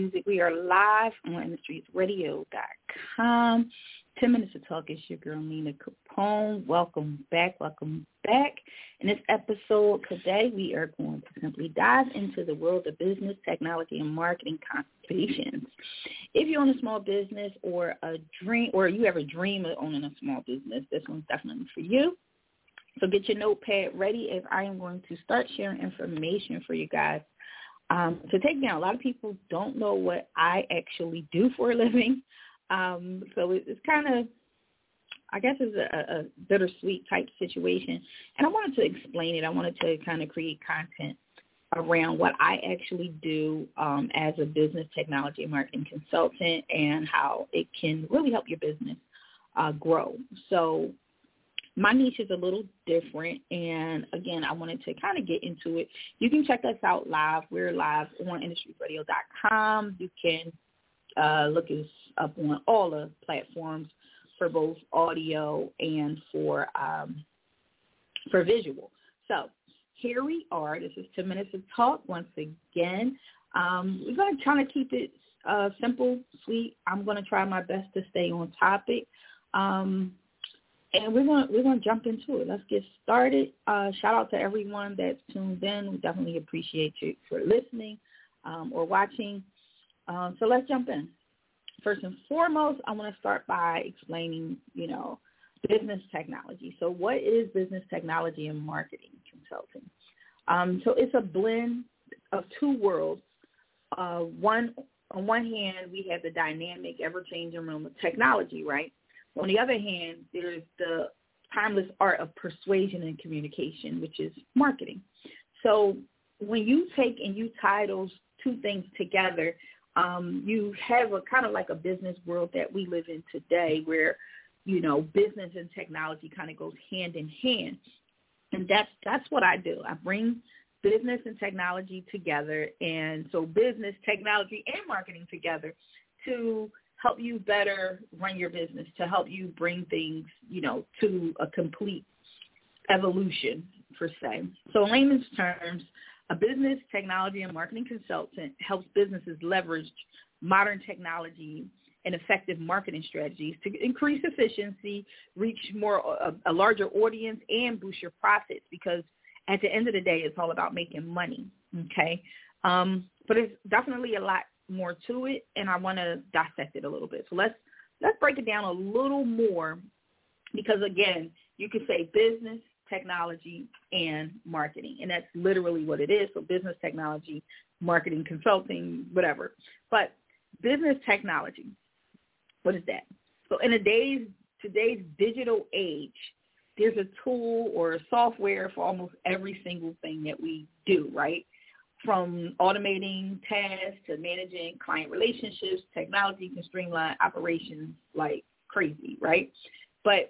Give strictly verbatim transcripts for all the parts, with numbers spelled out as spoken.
music. We are live on industries radio dot com. ten minutes to talk is your girl, Nina Capone. Welcome back. Welcome back. In this episode today, we are going to simply dive into the world of business, technology, and marketing conversations. If you own a small business or a dream, or you ever dream of owning a small business, this one's definitely for you. So get your notepad ready as I am going to start sharing information for you guys um, to take down. A lot of people don't know what I actually do for a living. Um, so it, it's kind of, I guess it's a, a bittersweet type situation. And I wanted to explain it. I wanted to kind of create content around what I actually do um, as a business technology and marketing consultant and how it can really help your business uh, grow. So my niche is a little different, and, again, I wanted to kind of get into it. You can check us out live. We're live on industries radio dot com. You can uh, look us up on all the platforms for both audio and for um, for visual. So here we are. This is ten minutes of talk once again. Um, we're going to try to keep it uh, simple, sweet. I'm going to try my best to stay on topic. Um And we're going we're going to jump into it. Let's get started. Uh, shout out to everyone that's tuned in. We definitely appreciate you for listening um, or watching. Um, so let's jump in. First and foremost, I want to start by explaining, you know, business technology. So what is business technology and marketing consulting? Um, so it's a blend of two worlds. Uh, one on one hand, we have the dynamic, ever-changing realm of technology, right? On the other hand, there's the timeless art of persuasion and communication, which is marketing. So when you take and you tie those two things together, um, you have a kind of like a business world that we live in today where, you know, business and technology kind of goes hand in hand. And that's that's what I do. I bring business and technology together, and so business, technology, and marketing together to help you better run your business, to help you bring things, you know, to a complete evolution, per se. So in layman's terms, a business, technology, and marketing consultant helps businesses leverage modern technology and effective marketing strategies to increase efficiency, reach more a, a larger audience, and boost your profits, because at the end of the day, it's all about making money, okay? Um, but it's definitely a lot more to it, and I want to dissect it a little bit. So let's let's break it down a little more, because again, you could say business, technology, and marketing, and that's literally what it is. So business, technology, marketing, consulting, whatever. But business technology, what is that? So in a day's today's digital age, there's a tool or a software for almost every single thing that we do, right? From automating tasks to managing client relationships, technology can streamline operations like crazy, right? But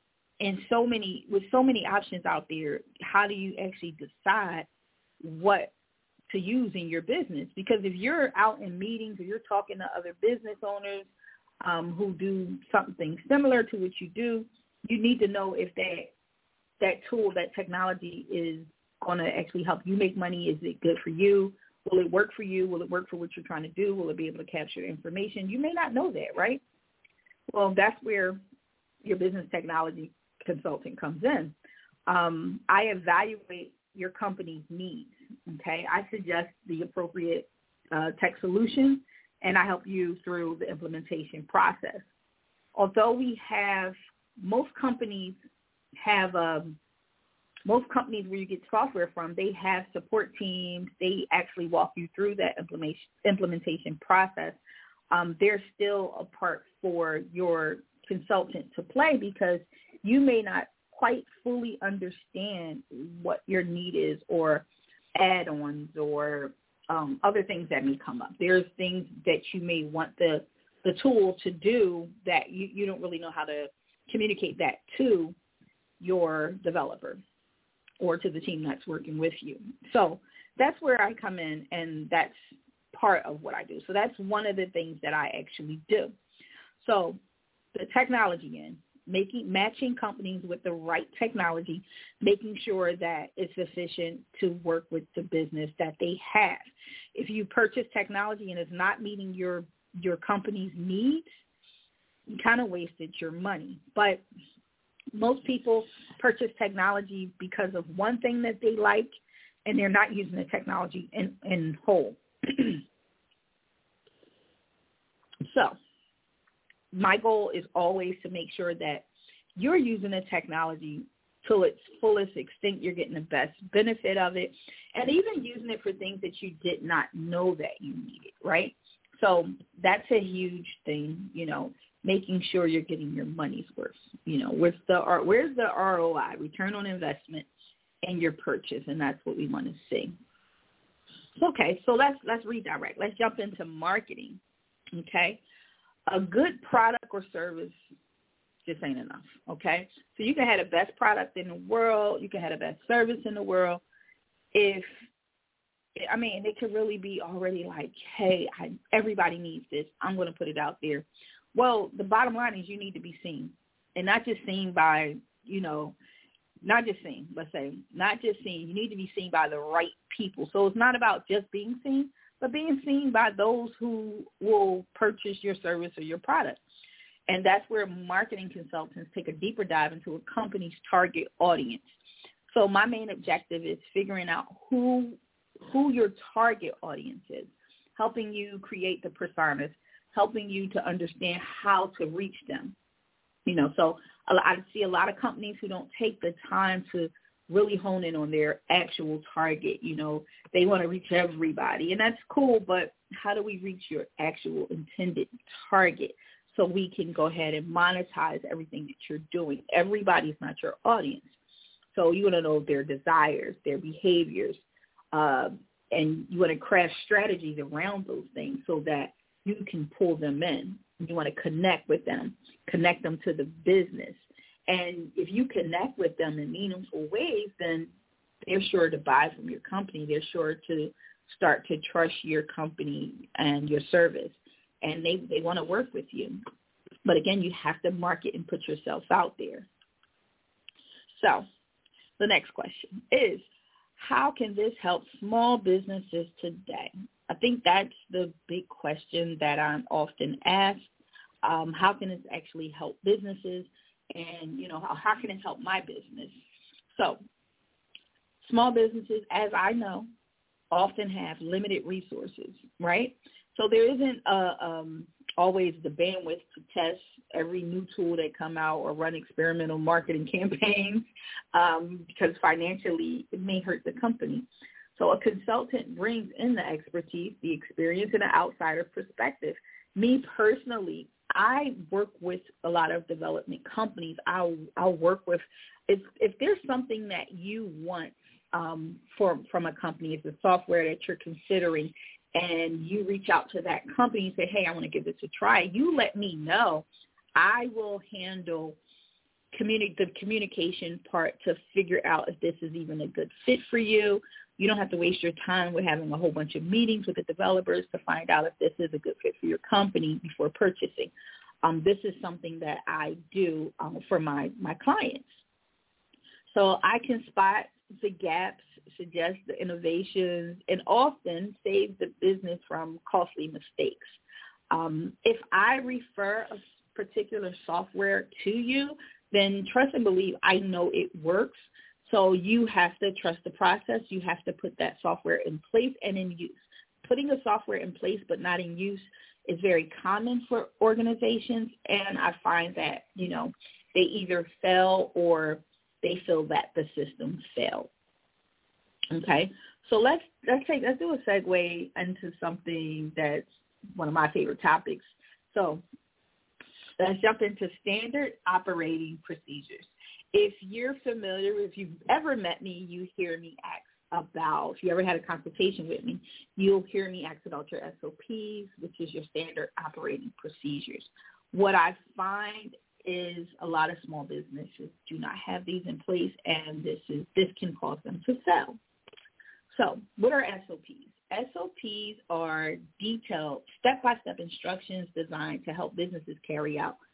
in so many, with so many options out there, how do you actually decide what to use in your business? Because if you're out in meetings or you're talking to other business owners um, who do something similar to what you do, you need to know if that that tool, that technology is going to actually help you make money. Is it good for you? Will it work for you? Will it work for what you're trying to do? Will it be able to capture information? You may not know that, right? Well, that's where your business technology consulting comes in. Um, I evaluate your company's needs, okay? I suggest the appropriate uh, tech solution, and I help you through the implementation process. Although we have, most companies have um, Most companies where you get software from, they have support teams. They actually walk you through that implementation implementation process. Um, there's still a part for your consultant to play, because you may not quite fully understand what your need is, or add-ons, or um, other things that may come up. There's things that you may want the the tool to do that you, you don't really know how to communicate that to your developer or to the team that's working with you. So that's where I come in, and that's part of what I do. So that's one of the things that I actually do. So the technology end, making matching companies with the right technology, making sure that it's efficient to work with the business that they have. If you purchase technology and it's not meeting your your company's needs, you kind of wasted your money. But most people purchase technology because of one thing that they like, and they're not using the technology in, in whole. So my goal is always to make sure that you're using the technology to its fullest extent. You're getting the best benefit of it, and even using it for things that you did not know that you needed, right? So that's a huge thing, you know, making sure you're getting your money's worth. You know, where's the, where's the R O I, return on investment, and your purchase, and that's what we want to see. Okay, so let's let's redirect. Let's jump into marketing, okay? A good product or service just ain't enough, okay? So you can have the best product in the world. You can have the best service in the world. If, I mean, it could really be already like, hey, I, everybody needs this. I'm going to put it out there. Well, the bottom line is you need to be seen, and not just seen by, you know, not just seen, let's say, not just seen. You need to be seen by the right people. So it's not about just being seen, but being seen by those who will purchase your service or your product. And that's where marketing consultants take a deeper dive into a company's target audience. So my main objective is figuring out who who your target audience is, helping you create the personas, helping you to understand how to reach them. You know, so I see a lot of companies who don't take the time to really hone in on their actual target. You know, they want to reach everybody, and that's cool, but how do we reach your actual intended target so we can go ahead and monetize everything that you're doing? Everybody's not your audience. So you want to know their desires, their behaviors, uh, and you want to craft strategies around those things so that you can pull them in. You want to connect with them, connect them to the business. And if you connect with them in meaningful ways, then they're sure to buy from your company. They're sure to start to trust your company and your service, and they, they want to work with you. But again, you have to market and put yourself out there. So the next question is, how can this help small businesses today? I think that's the big question that I'm often asked. Um, how can this actually help businesses? And, you know, how, how can it help my business? So small businesses, as I know, often have limited resources, right? So there isn't uh, um, always the bandwidth to test every new tool that come out or run experimental marketing campaigns um, because financially it may hurt the company. So a consultant brings in the expertise, the experience, and an outsider perspective. Me personally, I work with a lot of development companies. I'll, I'll work with, if, if there's something that you want um, for, from a company, it's a software that you're considering, and you reach out to that company and say, hey, I want to give this a try, you let me know. I will handle communi- the communication part to figure out if this is even a good fit for you. You don't have to waste your time with having a whole bunch of meetings with the developers to find out if this is a good fit for your company before purchasing. Um, this is something that I do um, for my, my clients. So I can spot the gaps, suggest the innovations, and often save the business from costly mistakes. Um, if I refer a particular software to you, then trust and believe I know it works. So you have to trust the process. You have to put that software in place and in use. Putting a software in place but not in use is very common for organizations, and I find that, you know, they either fail or they feel that the system failed. Okay, so let's let's take let's do a segue into something that's one of my favorite topics. So let's jump into standard operating procedures. If you're familiar, if you've ever met me, you hear me ask about, if you ever had a consultation with me, you'll hear me ask about your S O Ps, which is your standard operating procedures. What I find is a lot of small businesses do not have these in place, and this is this can cause them to fail. So what are S O Ps? S O Ps are detailed step-by-step instructions designed to help businesses carry out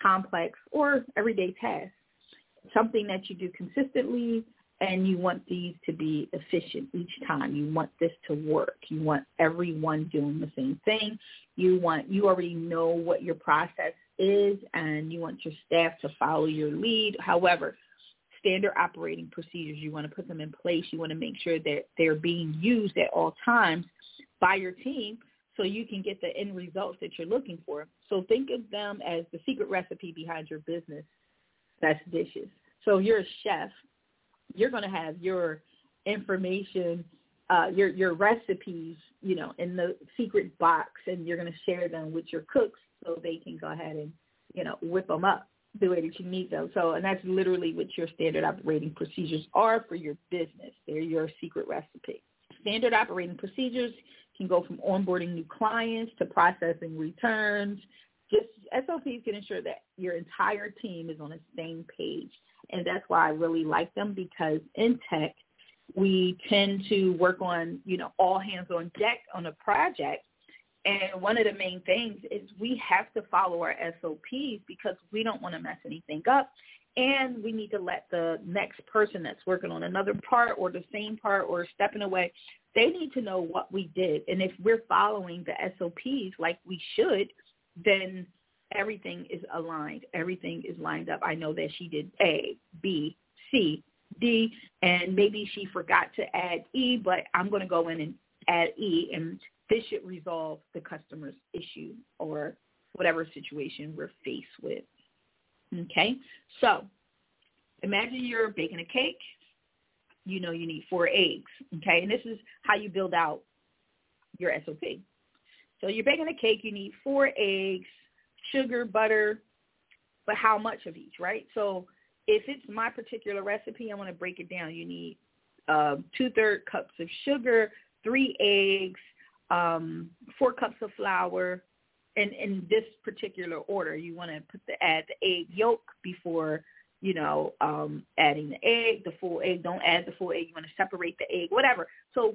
complex or everyday tasks, something that you do consistently, and you want these to be efficient each time. You want this to work. You want everyone doing the same thing. You want, you already know what your process is, and you want your staff to follow your lead. However, standard operating procedures, you want to put them in place. You want to make sure that they're being used at all times by your team so you can get the end results that you're looking for. So think of them as the secret recipe behind your business best dishes. So if you're a chef, you're going to have your information, uh, your your recipes, you know, in the secret box, and you're going to share them with your cooks so they can go ahead and, you know, whip them up the way that you need them. So, and that's literally what your standard operating procedures are for your business. They're your secret recipe. Standard operating procedures can go from onboarding new clients to processing returns. Just S O Ps can ensure that your entire team is on the same page. And that's why I really like them, because in tech, we tend to work on, you know, all hands on deck on a project. And one of the main things is we have to follow our S O Ps because we don't want to mess anything up. And we need to let the next person that's working on another part or the same part or stepping away, they need to know what we did. And if we're following the S O Ps like we should, then everything is aligned. Everything is lined up. I know that she did A, B, C, D, and maybe she forgot to add E, but I'm going to go in and add E, and this should resolve the customer's issue or whatever situation we're faced with. Okay? So imagine you're baking a cake. You know you need four eggs, okay? And this is how you build out your S O P. So you're baking a cake. You need four eggs, sugar, butter, but how much of each, right? So if it's my particular recipe, I want to break it down. You need uh, two-thirds cups of sugar, three eggs, um, four cups of flour, and in this particular order. You want to put the add the egg yolk before, you know, um, adding the egg, the full egg. Don't add the full egg. You want to separate the egg, whatever. So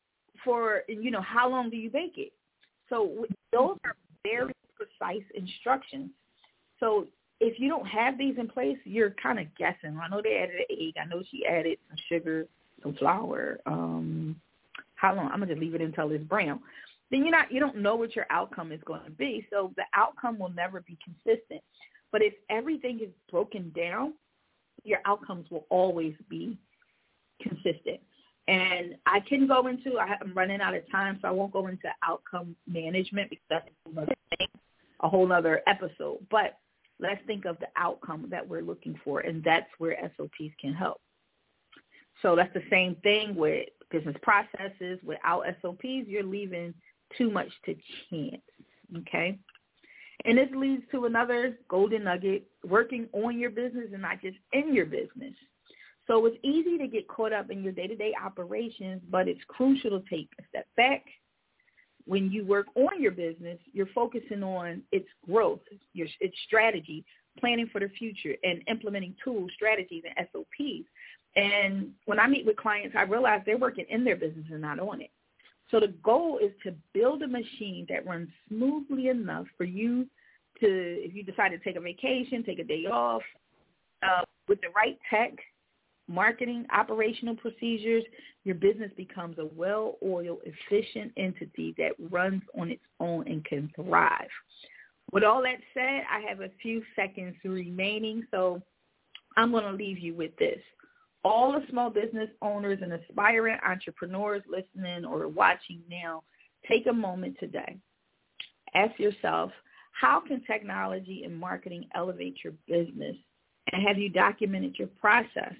for, you know, how long do you bake it? So those are very precise instructions. So if you don't have these in place, you're kind of guessing. I know they added an egg. I know she added some sugar, some flour. Um, how long? I'm going to leave it until it's brown. Then you're not, you don't know what your outcome is going to be. So the outcome will never be consistent. But if everything is broken down, your outcomes will always be consistent. And I can go into, I'm running out of time, so I won't go into outcome management because that's another thing, a whole other episode. But let's think of the outcome that we're looking for, and that's where S O Ps can help. So that's the same thing with business processes. Without S O Ps, you're leaving too much to chance, okay? And this leads to another golden nugget, working on your business and not just in your business. So it's easy to get caught up in your day-to-day operations, but it's crucial to take a step back. When you work on your business, you're focusing on its growth, your, its strategy, planning for the future, and implementing tools, strategies, and S O Ps. And when I meet with clients, I realize they're working in their business and not on it. So the goal is to build a machine that runs smoothly enough for you to, if you decide to take a vacation, take a day off, uh, with the right tech, marketing, operational procedures, your business becomes a well-oiled, efficient entity that runs on its own and can thrive. With all that said, I have a few seconds remaining, so I'm going to leave you with this. All the small business owners and aspiring entrepreneurs listening or watching now, take a moment today. Ask yourself, how can technology and marketing elevate your business? And have you documented your process?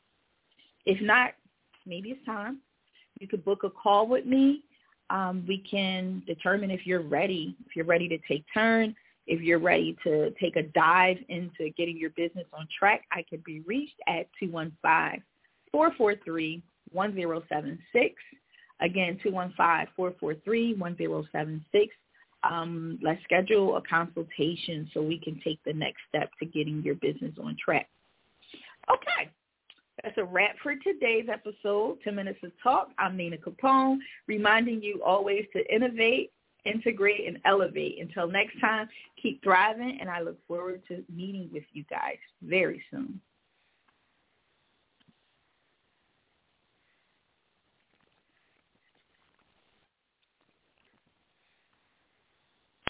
If not, maybe it's time. You could book a call with me. Um, we can determine if you're ready, if you're ready to take turn, if you're ready to take a dive into getting your business on track. I can be reached at two one five, four four three, one zero seven six. Again, two one five, four four three, one zero seven six. Um, let's schedule a consultation so we can take the next step to getting your business on track. Okay. That's a wrap for today's episode, ten minutes of Talk. I'm Nina Capone, reminding you always to innovate integrate, and elevate. Until next time, keep thriving, and I look forward to meeting with you guys very soon.